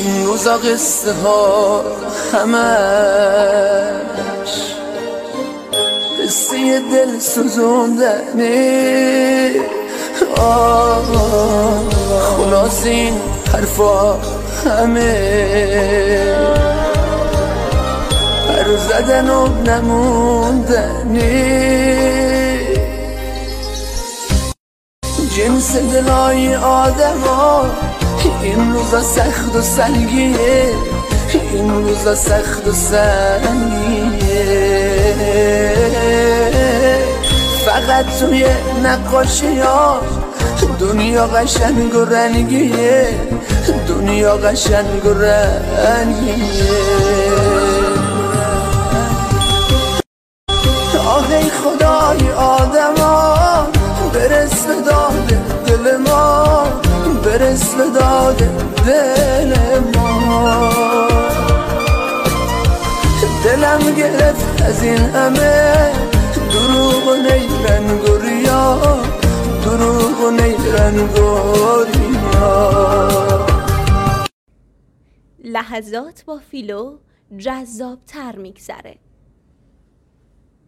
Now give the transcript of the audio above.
این روزا قصه ها همش قصه دل سوزوندنه. خلاص این حرفا همه پر زدن و نموندنه. جنس دلای آدم ها این روزا سخت و سنگیه، این روزا سخت و سنگیه. فقط توی نقاشی ها دنیا قشنگ و رنگیه، دنیا قشنگ و رنگیه. آهی خدای آدم ها برس به داد دل ما، برس به داد دل ما. دلم گرفت از این همه دروغ و نیرنگ و ریا، دروغ و نیرنگ و ریا. لحظات با فیلو جذاب تر میگذره.